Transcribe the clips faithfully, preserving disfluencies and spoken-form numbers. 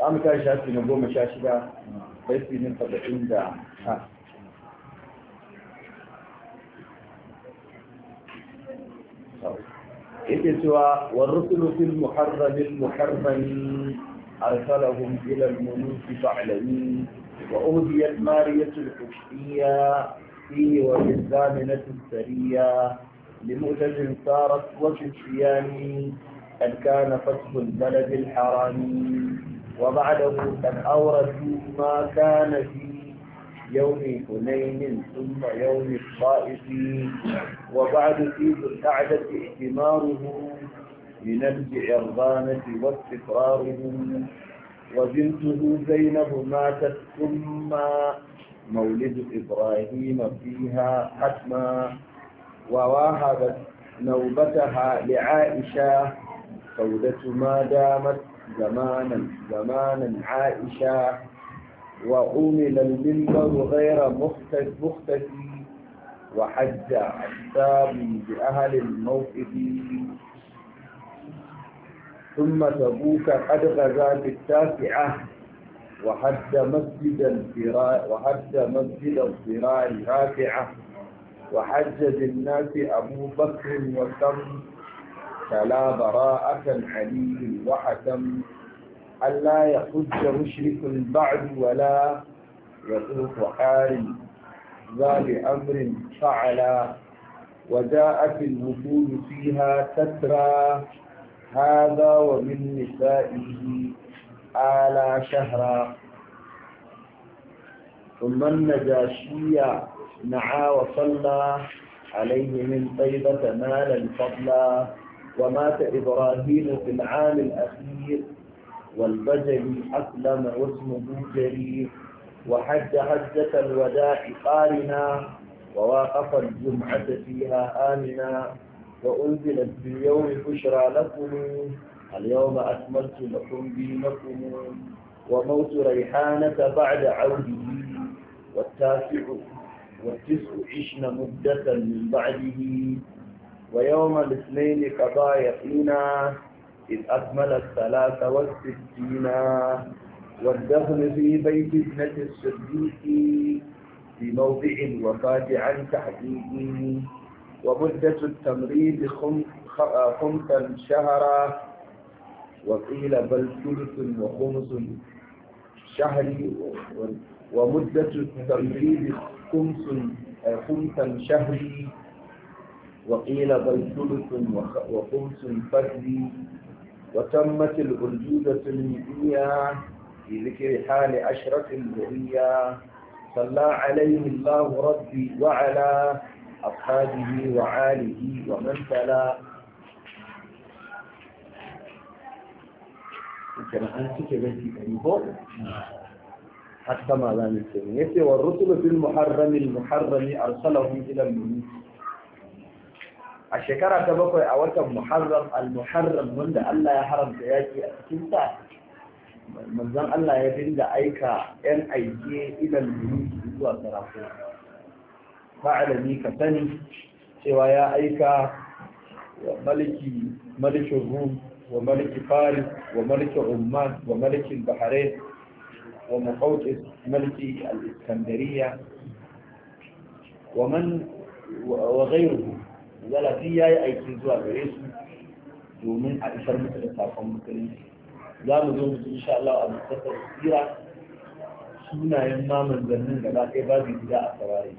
an ta shafi na goma sha shida baiti na saba'in da ha yake cewa warrusulu fil muharramil muharrami arsalahum ila al-muluk fa'lami wa uhdiyat mariyatul qibtiyya fihi wa bizaminat as-sariyya لمؤتج صارت وفي الصيام قد كان فتح البلد الحرام وبعده قد أوردوا ما كان في يوم حنين ثم يوم الطائف وبعد في ذي القعدة ائتماره لنبذ عرضانة واستقرارهم وبنته زينب ماتت ثم مولد إبراهيم فيها حتما وواهبت نوبتها لعائشة سودة ما دامت زمانا زمانا عائشة وعمل المنبر غير مختفي وحج أحساب بأهل الموقف ثم تبوك قد غزا في التاسعة وحج مسجد الضرار وحج مسجد الضرار رافعة وحج بالناس أبو بكر وكم تلا براءة علي وحكم ألا يحج مشرك بعد ولا يطوف حال ذا بأمر فعلا وجاءت الوفود فيها تترى هذا ومن نسائه آلا شهرا ثم النجاشية نعى وصلى عليه من طيبة مالا فضلا ومات إبراهيم في العام الأخير والبجل أسلم واسمه جرير وحج حجة الوداع قارنا وواقف الجمعة فيها آمنا وأنزلت في اليوم بشرى لكم اليوم أكملت لكم دينكم وموت ريحانة بعد عوده والتاسع والتسع عشن مدة من بعده ويوم الاثنين قضى يقينا إذ أكمل الثلاث والستين والدفن في بيت ابنة الصديق في موضع الوفاة عن تحقيق ومدة التمريض خمسا شهرا وقيل بل ثلث وخمس شهر ومدة التمريض خمس خمسا شهري وقيل بل ثلث وخمس فردي وتمت الأرجوزة المئية في ذكر حال أشرف البرية صلى عليه الله ربي وعلى أصحابه وعاله ومن تلا كان أنت كبيرتي كريبون حتى ما لا نسمي والرسل في المحرم المحرم أرسلهم إلى الملوك الشكرة تبقى أولا محرم المحرم من الله يحرم سياتي أتكنتا من ذن الله يبين أيكا أن أيكي إلى الملوك بسوى سرافين فعلني كثني سوى يا أيكا ملكي ملك الروم وملك فارس وملك عمان وملك البحرين ومقوقس ملك الإسكندرية ومن وغيره ولا في أي كنزوا بريس ومن أكثر مثل الصافون مثلين لا مزوم إن شاء الله أن نستطيع السيرة سنة يما من ذنين لذلك إبادي بداء الثواري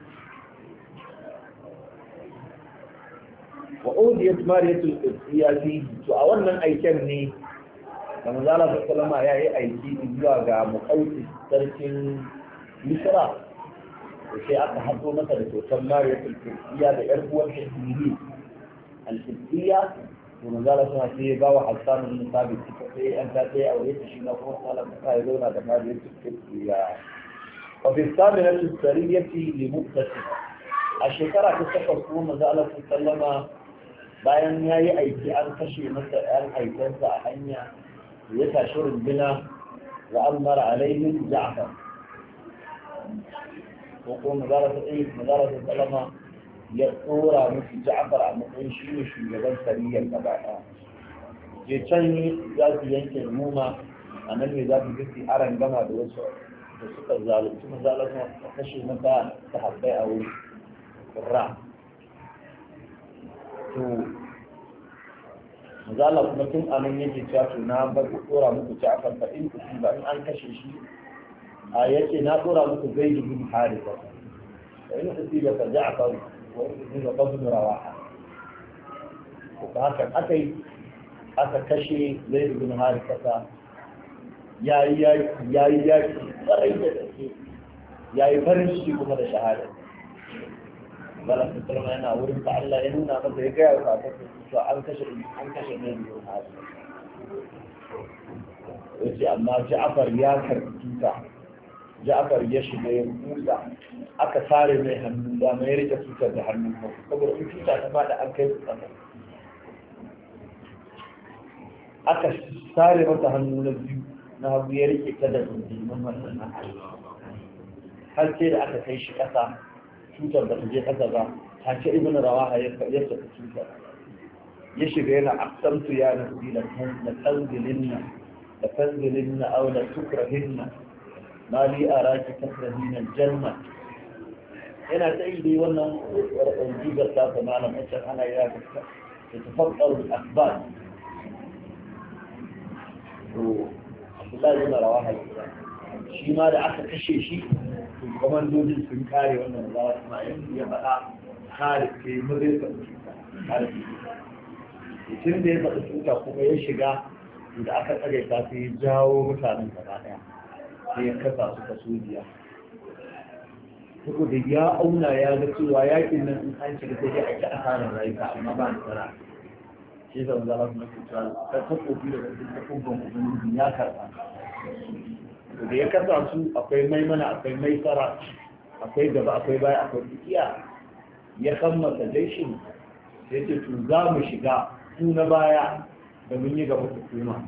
وأوديت مارية القبطية فيه وأولا أي كمني لما زال الله صلى الله عليه أي شيء إجواء مقوتي تركين مصر وشيء أتحدث مثلا وكم مارية القبطية بإرفوة الحسينيين القبطية وما زال صلى الله عليه حسان بن ثابت في أن تأتي أو يتشي نفوه صلى الله عليه وسلم مارية القبطية وفي الثامنة السرية لمؤتسفة الشكرة تستفر وما زال صلى الله عليه وسلم bayan ya yi aiki an kashe masa ‘yan aikinsa a hanya ya tashi rundunar wa an mara alaihin ja'afar ko kuma mazara ta tsaye mazara ta salama ya tsora musu ja'afar a matsayin shi ne shugaban sariyar gaba ɗaya je can za su yanke noma a nan ne za ku gaske aran gama da wasu da suka zalunci mazalar a kashe mata ta habbai a wuri ra to mazala kuma tun a nan yake cewa to na bar ku dora muku ci a farfa in ku ba in an kashe shi a yace na dora muku zaidu bin harisa da in ku ba ka ja'far wa in ku ba ibn rawaha ko haka akai aka kashe zaidu bin harisa yayi yayi yayi yayi tsarai da take yayi farin ciki kuma da shahada bala sallama yana wurin ta Allah ya nuna masa ya gaya wa ta to an kashe an kashe ne ne harisa yace amma Ja'far ya karbi tuta Ja'far ya shiga ya kusa aka sare mai hannu da mai rike tutar da hannun hagu saboda in tuta ta fada an kai su tsaka aka sare mata hannu na biyu na hagu ya rike ta da dindin wannan har sai da aka kai shi kasa tutar da ta je kasa ba ta ce ibn rawaha ya ya ta tutar ya shiga yana aqsamtu ya nasi la tanzilinna la tanzilinna aw la tukrahinna ما لي أراك تكرهين الجنة هنا تأيدي وانا الجيبة الثالثة معنا مأشر أنا إياك تتفضل بالأخبار وعبد الله يقول رواها شيء ما دعك كشي شيء ومن دون الفنكاري وانا الله اسمعين يبقى خالق في مدرسة خالق يتم دي بقى kuma ya shiga da aka tsare ta sai jawo mutanen gaba daya sai ya kasa su kasudiya saboda ya auna ya ga cewa yakin nan in an shiga sai a ta asarar rayuka amma ba ni tsara shi da wanda Allah ya tsara ta takobi da ta kubban ubangiji ya karba da ya kasa su akwai maimana akwai maisara akwai gaba akwai baya akwai dukiya ya kammata jaishin sai ce to za mu shiga su na baya da mun yi gaba hukuma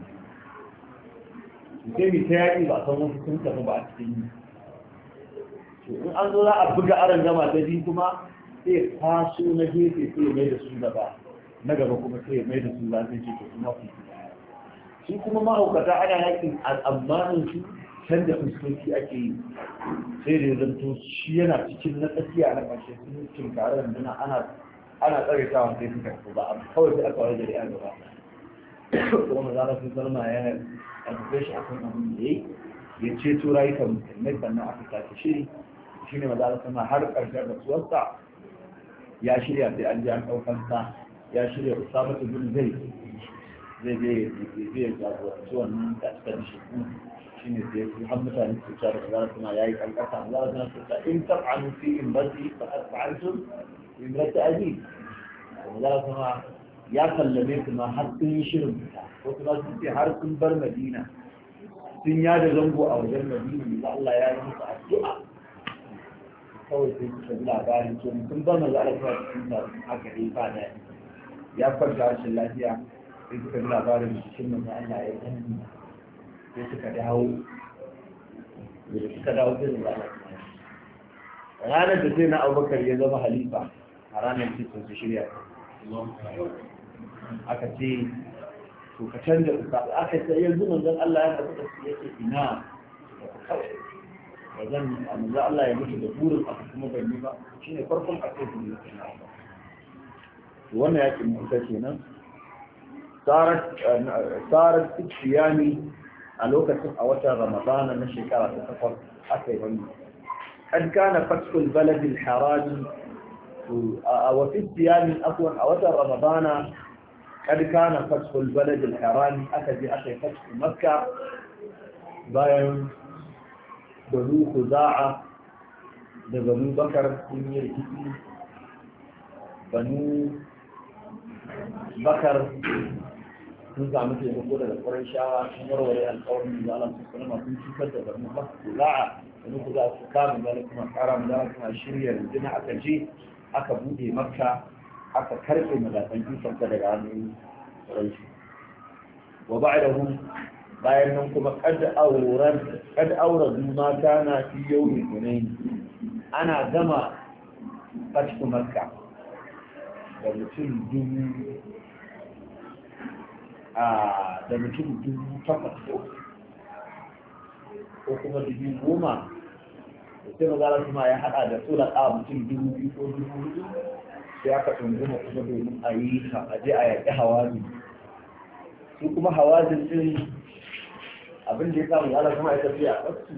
sai mai ta yaƙi ba a san wasu sun tafi ba a cikin yi in an zo za a buga aron gama ta biyu kuma sai faso na gefe sai ya mai da su gaba na gaba kuma sai ya mai da su za su ce kuma fi su kuma mahaukata ana yaƙin al'ammanin su canza fuskoki ake yi sai da zanto shi yana cikin na tsakiya na ƙarshe sun cin tare da ana ana tsare ta wanda suka ba kawai sai aka wajen da ya gaba kuma mazara sun salma ya karfafe shi akan abin da ya ya ceto rayukan musulmai sannan aka tafi shiri shi ne mazara sama har ƙarshen rasuwarsa ya shirya sai an ji an ɗaukansa ya shirya usama ta bin zai zai zai zai jagoranci wannan expedition shi ne sai su har mutane su ca da mazara sama ya yi ƙanƙasa mazara sama su ca in tab'anu fi in basi fa asba'antum in rata aji mazara sama ya sallame su ma har sun yi shirin fita ko kuma sun ce har sun bar madina sun yada zango a wajen madina da Allah ya yi musu addu'a kawai sai suka ji labarin to sun bar maza Allah ta cikin da haka dai ba da ya farka rashin lafiya sai suka ji labarin cikin maza Allah ya yi sai suka dawo da suka dawo sai maza Allah ranar da sai na Abubakar ya zama halifa a ranar cikin su shirya aka ce to ka canza aka ce yanzu manzon Allah ya tafi da su yake ina ba zan manzon Allah ya mutu da burin abu kuma ban yi ba shine farkon ake yi wannan yake mutu kenan sarat sarat tiyani a lokacin a watan Ramadana na shekara ta takwas aka yi wannan kad kana fatkul balad al-haram وفي الصيام أقوى أوتر رمضان قد كان فتح البلد الحرام أكد أخي فتح مكة باين بنو خزاعة بنو بكر سنير كتي بنو بكر sun samu taimako daga ƙwarar shawa sun warware alƙawarin da Allah su sanama sun cutar da banu ba su za'a da nuku za su kama da kuma ƙara da kuma shirya rundunar aka je aka bude makka aka karbe madafan ikonta daga hannun ƙwarai wa ba'dahu bayan nan kuma kad auran kad auran mata na fi yawmi hunain ana gama fatu makka da mutum dubu a da mutum dubu takwas ko kuma dubu goma sai magana kuma ya haɗa da tsula a mutum dubu biyu ko dubu hudu sai aka tsunguma kuma domin a yi a je a yaƙi hawazin su kuma hawazin din abin da ya samu ala kuma ya tafiya a ƙasu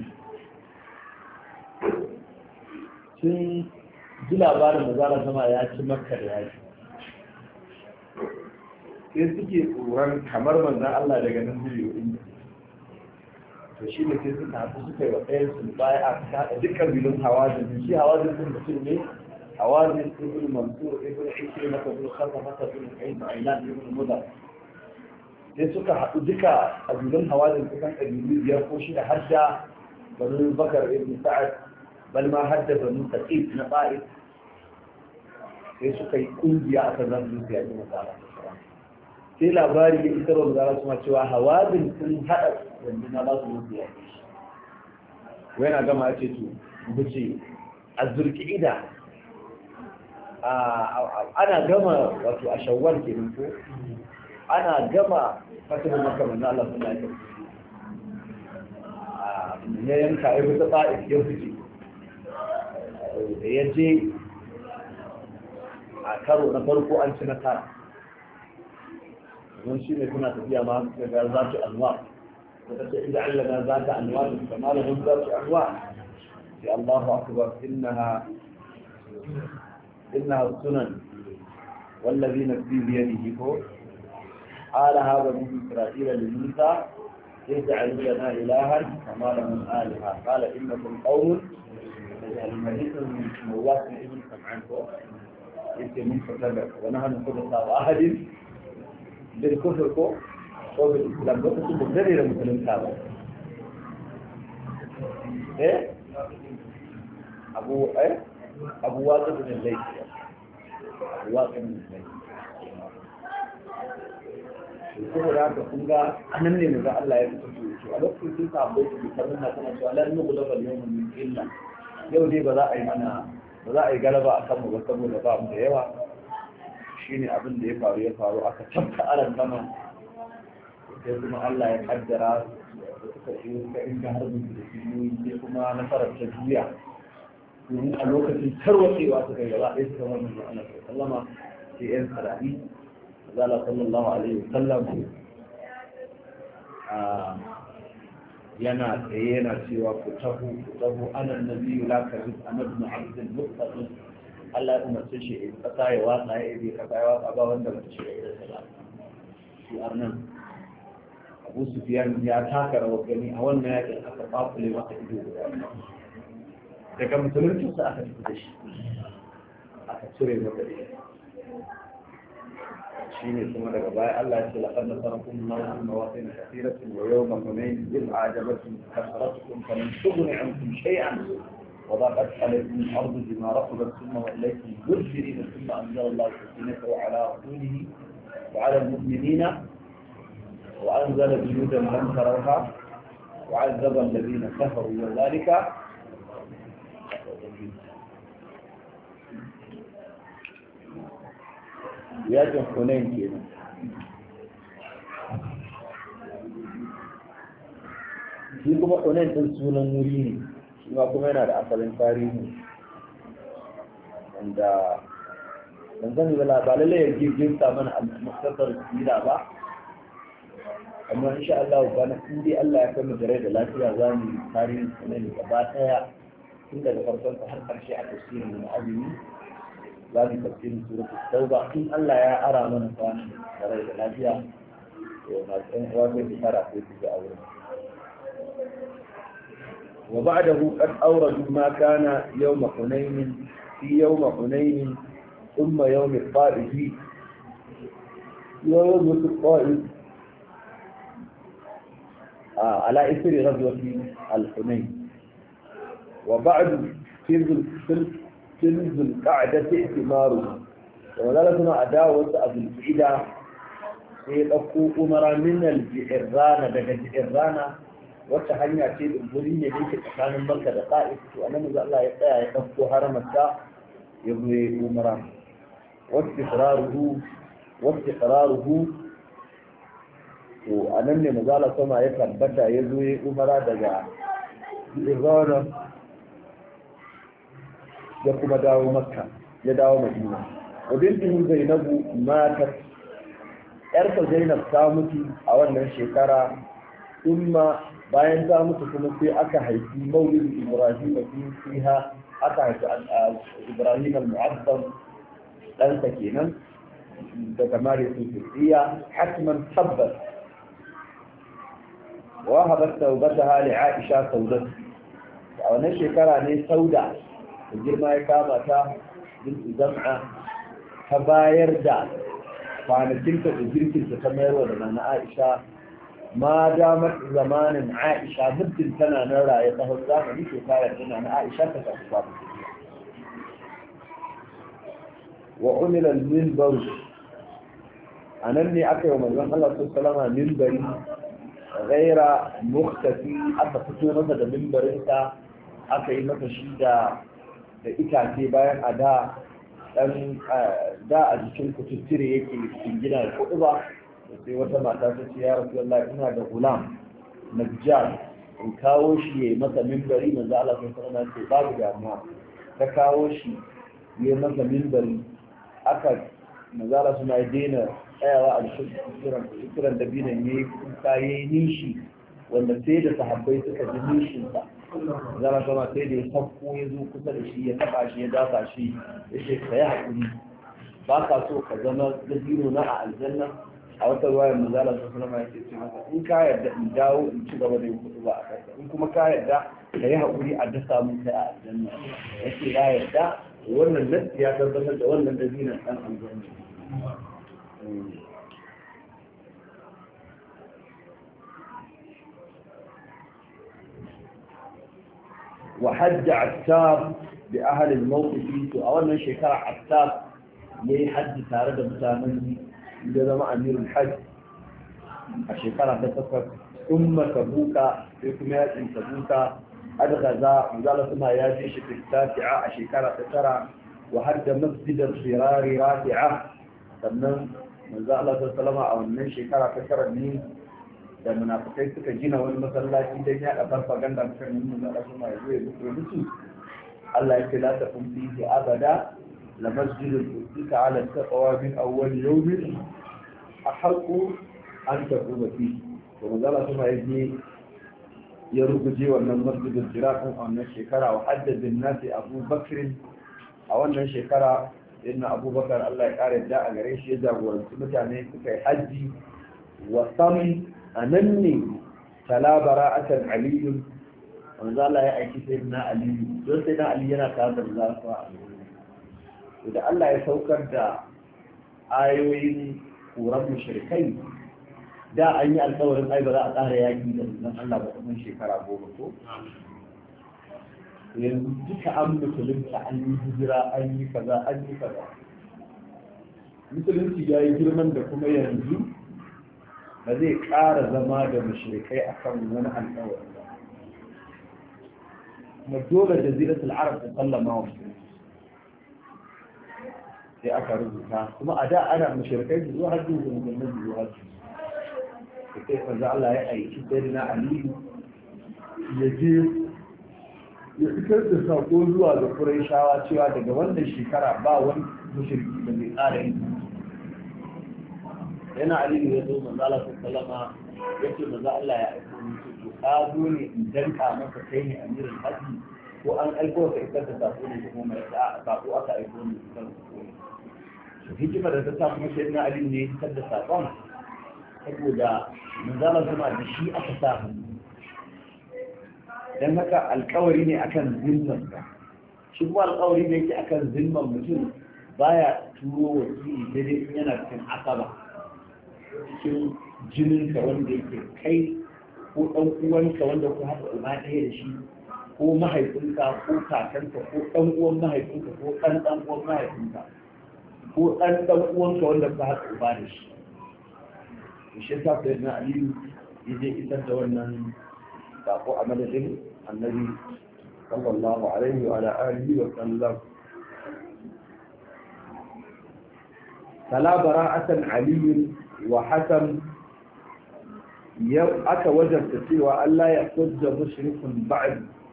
sun ji labarin da zara sama ya ci makka da yaki sai suke tsoron kamar manzan Allah daga nan zai yi to shi ne sai suka haɗu suka yi wa ɗayan su baya a kaɗa dukkan bilin hawazin shi hawazin sun mutum ne hawazin ibn mansur ibn ikri maka ibn khalfa maka ibn qayyim ailan ibn mudar sai suka haɗu duka ƙabilun hawazin kusan ƙabilu biyar ko shida har da banu bakar ibn sa'ad bal ma har da banu taqib na ta'if sai suka yi ƙungiya a kan zan zuciya yaƙi masala sai labari ya isar wa mazara suna cewa hawazin sun haɗa yanzu na ba su zuciya wai na gama ya ce to guce a zurki'ida ana gama wato a shawwal kenan ko ana gama fatihin maka manzo Allah suna yi ya yanka ya fita ta'if ya fice da ya je a karo na farko an ci nasara don shi ne suna tafiya ma suka ga za su anwa da ta inda Allah na za ta anwa da kama da za su anwa sai Allahu akbar innaha innaha sunan wallazi nafsi bi yadihi ko قال هذا من إسرائيل لموسى اجعل لنا إلها كما لهم آلهة قال إنكم قوم الملك من مواس ابن سمعان انت من فتبع ونحن خلصاء واحد بالكفر كو وبالإسلام بس تبدلي لمسلم كامل ايه أبو ايه أبو واقف بن الليث أبو واقف بن الليث saboda haka kun ga anan ne ga Allah ya fito su a lokacin sun sabo su kamar na kana cewa lan nugu da bal yawmin min illa yau dai ba za a yi mana ba za a yi galaba akan mu ba saboda ba mu da yawa shine abin da ya faru ya faru aka tabta aran sama sai kuma Allah ya kaddara suka yi suka inda harbin da kiyoyi sai kuma nasarar ta juya domin a lokacin tarwatsewa suka yi gaba ɗaya suka wannan Allah sallama sai yan sarari قال صلى الله عليه وسلم yana tsaye yana cewa ku tahu ku tahu ana nabi la kadib ana ibn abd al-muttalib Allah ya umarce shi in kasa ya watsa ya ibe kasa ya watsa ba wanda bata shiga idan sa shi arnan Abu Sufyan ya taka rawar gani a wannan yakin aka fafule masa ido guda daga musulunci sa aka tafi da shi aka cire masa ido شيني ثم لقباء الله يقول لقد نصركم الله في مواطن كثيرة ويوم حنين إذ أعجبتكم كثرتكم فلم تغن عنكم شيئا وضاقت عليكم الأرض بما رحبت ثم وليتم مدبرين ثم أنزل الله سكينته على رسوله وعلى المؤمنين وأنزل جنودا لم تروها وعذب الذين كفروا وذلك yakin Hunain kenan shi kuma Hunain din sunan wuri ne shi ma kuma yana da asalin tarihi wanda dan zan ba ba lalle ya girginta mana al-mukhtasar sira ba amma insha Allah bana in dai Allah ya kai mu da rai da lafiya za mu tarihin Hunain gaba daya tun daga farkon har karshe a tafsirin azumi za mu tafsirin suratul tauba in Allah ya ara mana kwana da rai da lafiya to masu ɗan uwa sai su fara sai su ga aure wa ba'dahu qad awradu ma kana yawm hunain fi yawm hunain thumma yawm al-ta'if yawm al-ta'if ala isri ghazwati al-hunain wa ba'du fi تلز القعدة اعتماره وذلك هنا أداوة أبو الفئدة سيطفو أمرا من الجئرانة دقى الجئرانة وتحني أتيد الظلية ليس كان المركة دقائق وأنا مزال الله يطيع يطفو حرم الساعة يبوي أمرا واستقراره واستقراره وأنا مزال سما يثبت يزوي أمرا دقى irana ya kuma dawo makka ya dawo madina wa bintihi zainabu matat yarsa zainab ta mutu a wannan shekara thumma bayan ta mutu kuma sai aka haifi maulid ibrahim fiha aka haifi ibrahim al-mu'azzam ɗansa kenan da kamar su fiya hatman tabbas wa habat tawbataha li aisha saudat a wannan shekara ne sauda da girma ya kama ta bin zam'a ta bayar da kwanakinta da girkinta ta mayarwa da nana aisha ma damar zamanin aisha muddin tana nan raye tsawon zamani ke kayar da nana aisha ta tafi babu wa umilal minbar a nan ne aka yi wa manzon Allah sallallahu alaihi minbari ghaira mukhtafi aka fito masa da minbarinsa aka yi masa shi da da itace bayan a da dan da a jikin kututture yake cikin gida da kudu ba sai wata mata ta ce ya rasulullahi ina da gulam najjar in kawo shi ya masa minbari manzo Allah sallallahu alaihi wasallam ce babu damuwa ta kawo shi ya masa minbari aka manzo Allah suna daina tsayawa a cikin kiran da binan yayi kuka yayi nishi wanda sai da sahabbai suka ji nishin sa zama sama sai da ya sauko ya zo kusa da shi ya taba shi ya dafa shi ya ce ka yi haƙuri ba ka so ka zama gazino na a aljanna a wata ruwayar manzala sun sanama ya ce ce masa in ka yarda in dawo in ci gaba da yin kuɗi ba a kai in kuma ka yarda ka yi haƙuri a dasa mun kai a aljanna ya ce ya yarda wannan nasi ya tabbatar da wannan gazinan ɗan aljanna وحج عتاب بأهل الموقف وأولا شكرا عتاب يحج تارد مسامن لما أمير الحج الشكرا تتفق ثم تبوك في كميات تبوك أدغذا مزالة ما يجيش في التاسعة الشكرا تترى وحج مسجد الصرار رافعة sannan manzo Allah sallallahu alaihi wasallam a wannan shekara ta tara ne da munafikai suka gina wani masallaci don yaɗa farfaganda kan yin manzo Allah sallallahu alaihi wasallam ya zo Allah ya ce la taqum fihi abada la masjidul usita ala taqwa min awwal yawm ahqqu an taquma fihi to manzo Allah sallallahu alaihi ya ruguje wannan masjidul jirar a wannan shekara wa haddada nasi Abu Bakr a wannan shekara inna abubakar Allah ya kare da a gare shi ya jagoranci mutane suka yi hajji wa sami a nan ne talabara akan aliyu wanzu Allah ya aiki sai na aliyu don sai na aliyu yana tare da zafi a da Allah ya saukar da ayoyin kuran mushrikai da an yi alkawarin ai ba za a tsara yaki da zan Allah ba kuma shekara goma ko yanzu duka an musulunta an yi hijira an yi kaza an yi kaza musulunci ya yi girman da kuma yanzu ba zai ƙara zama da mashirikai a kan wani alƙawari ba kuma dole da ziratul arab ta sallama wa musulunci sai aka rubuta kuma a da ana mashirikai su zo hajji da musulmai su zo hajji da sai kanzu Allah ya aiki sai na aliyu ya je ya fitar da sako zuwa ga Qurayshawa cewa daga wannan shekara ba wani mushriki da zai tsara yin yana aliyu ya zo manzo Allah sallama yace manzo Allah ya aiko ni to ka zo ne idan ka maka kai ne amirin haji ko an aiko ka isar da sako ne kuma mai da sako aka aiko ni isar da sako ne to hikima da ta sa kuma sai na aliyu ne isar da sakon saboda manzo Allah kuma da shi aka sa hannu dan haka alƙawari ne akan zimman ka shi kuma alƙawari ne yake akan zimman mutum baya turo wakili sai dai yana cikin asaba cikin jinin ka wanda yake kai ko dan uwanka wanda ku haɗa uba ɗaya da shi ko mahaifinka ko kakanka ko dan uwan mahaifinka ko dan dan uwan mahaifinka ko dan dan uwanka wanda ku haɗa uba da shi shi yasa sai na Aliyu yaje isar da wannan sako a madadin annabi sallallahu alaihi wa alihi wa sallam tala bara'atan ali wa hasan yau aka wajabta cewa Allah ya kujja mushrikun ba'd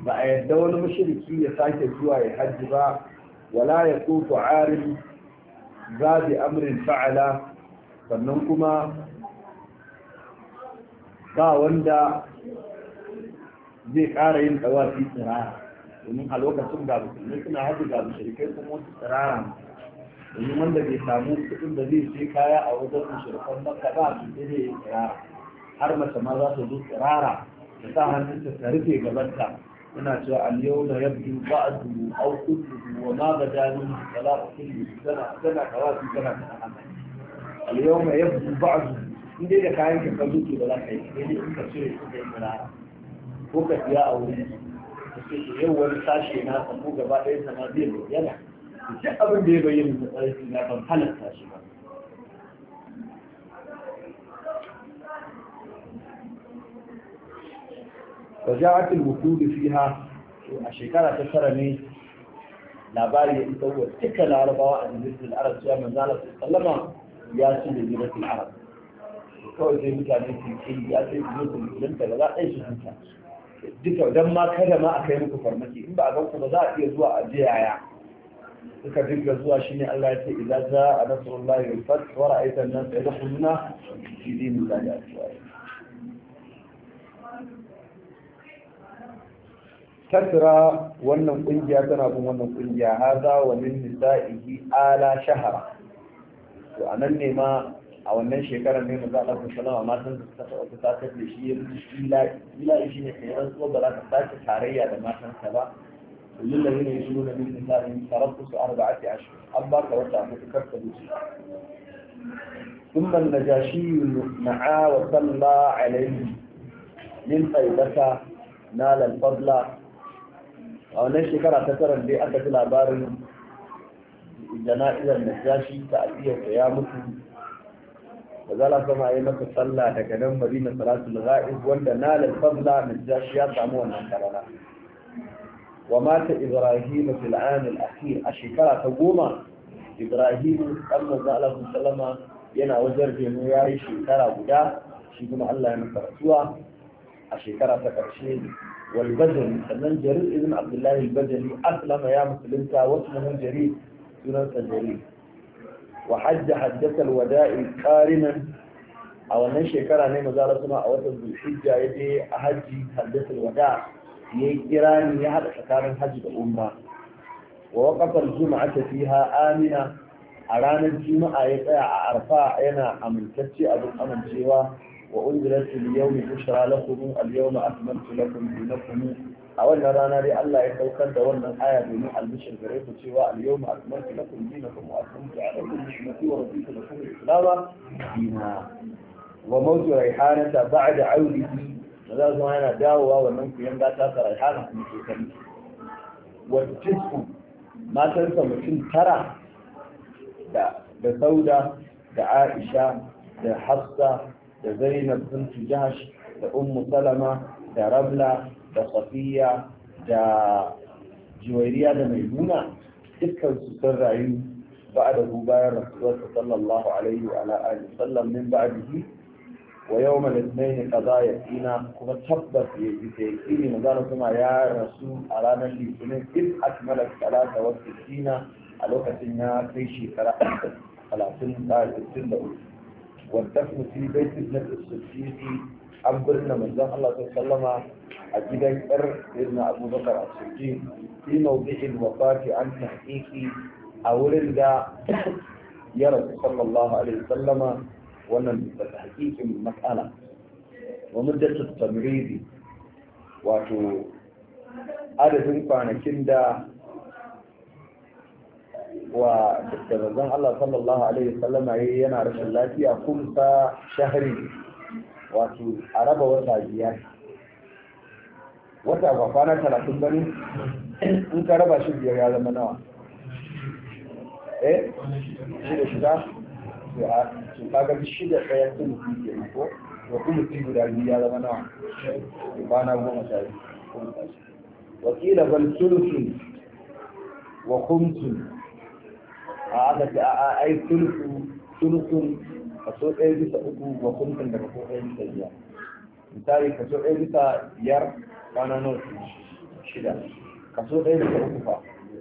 ba a yadda wani mushriki ya sake zuwa ya hajji ba wala ya tufu arin zabi amrin fa'ala sannan kuma ba wanda zai ƙara yin tsawafi tsirara domin a lokacin ga musulmi suna hajji ga mushrikai kuma wasu tsirara domin wanda bai samu kuɗin da zai sai kaya a wajen mushrikan makka ba su sai zai yi tsirara har mace ma za ta zo tsirara ta sa hannunta ta rufe gabanta yana cewa al-yawma yabdu ba'du aw kulluhu wa ma bada min salatu kulli sana sana tawafi sana sana al-yawma yabdu ba'du in dai da kayan ka ka zuke ba za ka yi sai dai in ka cire su da tsirara ko ka siya a wuri ka ce yau wani sashe na ko gaba ɗaya sana zai bayyana duk abin da ya bayyana da tsarki na ban halatta shi ba وجاءت الوفود فيها الشيكارة تسرني labari ya isa wa duka larabawa a jirgin arab cewa manzala su sallama ya ci da jirgin arab kawai sai mutane su yi ya sai su zo su zulunta ba za a yi su huta duka don ma kada ma a kai muku farmaki in ba a ganku ba za a iya zuwa a jiyaya suka dinga zuwa shine Allah ya ce idan za a nasrullahi wal fath wa ra'aita an-nas yadkhuluna fi dinillahi afwaja kasra wannan kungiya tana bin wannan kungiya haza wa min nisa'ihi ala shahara to anan ne ma a wannan shekarar ne maza Allah sallallahu alaihi wasallam matan da suka ta ta da shi ya rubuta ila ila shi ne kai ran so ba za ka sake tarayya da matan ka ba lillahi ne yusuna min nisa'ihim tarabbusu arba'ati ashhur amma ka wata mutu karka duci ثم النجاشي نعى وصلى عليه من طيبة نال الفضل a wannan shekara ta tara dai aka ji labarin jana'izar najashi ta aliyarsa ya mutu da zala sama ya masa sallah daga nan madina salatul ghaib wanda nalal fadla najashi ya samu wannan karara wa mata ibrahim fil an al akhir a shekara ta goma ibrahim dan manzo Allah sallama yana wajen jemu yayi shekara guda shi kuma Allah ya masa rasuwa a shekara ta karshe والبجلي سنن جرير ابن عبد الله البجلي أسلم يا مسلمتا واسمه جرير سنن جرير وحج حجة الوداع قارنا أو أن شكرا نيم زال سما أو تنزل الحجة يجي أحجي حجة الوداع يجران يحد شكارا حج الأمة ووقف الجمعة فيها آمنة أرانا الجمعة يطيع أرفاع أنا أمن كتشي أبو أمن شيوا وأنزلت اليوم بشرى لكم اليوم أكملت لكم دينكم أولا رانا لي الله يتوكل دورنا الآية بنوع البشر بريد سوى اليوم أكملت لكم دينكم وأكملت عليكم نعمتي ورضيت لكم الإسلام دينا وموت ريحانة بعد عوده هذا زماننا داوة ومنك ينبع تاس ريحانة من كيكم والجزء ما تنسى مكين ترى da sauda da Aisha da Hafsa da Zainab bint Jahsh da Ummu Salama da Ramla da Safiya da Juwairiya da Maimuna dukkan su sun rayu ba'da hu bayan Rasulullah sallallahu alaihi wa ala alihi sallam min ba'dihi wa yawm al-ithnain qada yakina kuma tabbas yayi sai kini magana kuma ya rasu a ranar Litinin in akmala salata wa sittina a lokacin ya kai shekara talatin da sittin da uku والدفن في بيت ابنة الصديق أخبرنا من ذا الله صلى الله عليه وسلم أجد إر ابن أبو بكر الصديق في موضع الوفاة عن تحقيق أولد يرى صلى الله عليه وسلم ومن تحقيق المسألة ومدة التمريض واتو عدد kwanakin da wa da manzon Allah sallallahu alaihi wasallam yayi yana rashin lafiya kumsa shahri wato a raba wata biyar wata ba kwana talatin bane in ka raba shi biyar ya zama nawa eh shida shida to a to kaga shida ɗaya sun fi ke ko to kuma ci guda biyu ya zama nawa kwana goma sha biyu wakila bal sulusun wa khumsun a aka ce a ai sulusu sulusun kaso ɗaya bisa uku wa kumsin da kaso ɗaya bisa biyar misali kaso ɗaya bisa biyar kwana nawa su shida kaso ɗaya da uku fa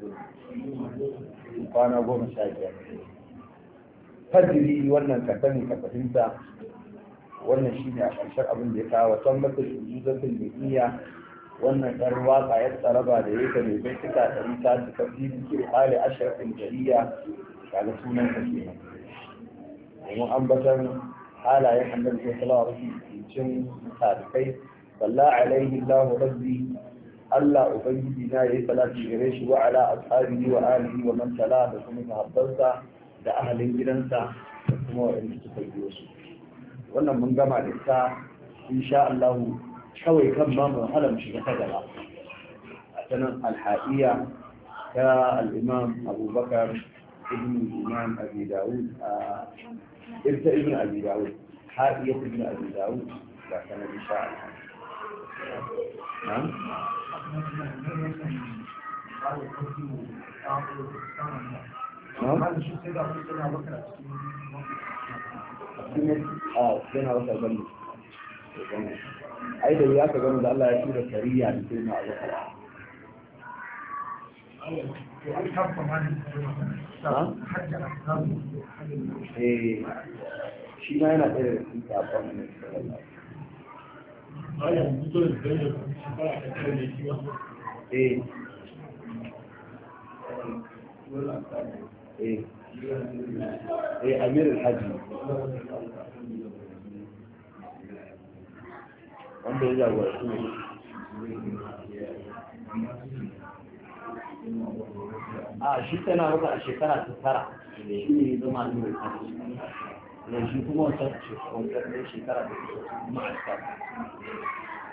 kwana goma sha biyar fadiri wannan ka sani ka fahimta wannan shi ne a ƙarshen abin da ya kawo wasan mata shugabatin da iya wannan ɗan waka ya tsaraba da ya mai bai suka ɗari ta su kafi suke hali ashirin jariya daga sunan ka ke nan domin ambatan halayen annabi sallallahu alaihi wasallam cikin tarikai salla alaihi allahu rabbi Allah ubangiji na yayi salati gare shi wa ala ashabihi wa alihi wa man tala da kuma sahabbansa da ahalin gidansa da kuma waɗanda suka biyo su wannan mun gama da ita insha Allah kawai kan ma mu halam shiga ta gaba a sanan alhadiya ta al-imam Abu Bakar ibn Imam Abi Dawud a irta ibn Abi Dawud hadiya ibn Abi Dawud da sanan insha Allah na'am هذا الشيء سيد أبو سيدنا بكر اه سيدنا بكر بني أيضا وياك قالوا ده الله يشير السريع لسيدنا أبو بكر ايه شي ما أنا غير أنت أبغى منك ايه ايه ايه امير الحج wanda ya jagoranci a shi tana maka a shekara ta tara shi ne zama amir alhaji ne shi kuma wata shekara ta kuma a